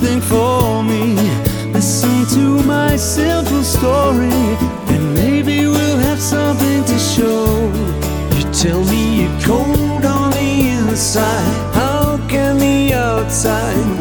something for me. Listen to my simple story, and maybe we'll have something to show. You tell me you're cold on the inside, how can the outside